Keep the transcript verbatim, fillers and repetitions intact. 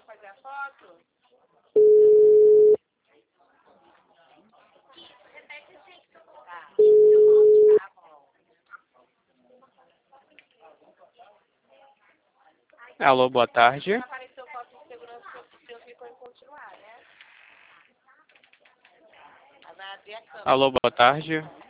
pra fazer a foto? Repete assim. Tá. Tá bom. Alô, boa tarde. Apareceu foto de segurança que eu ficou em continuar, né? Vai abrir a câmera. Alô, boa tarde.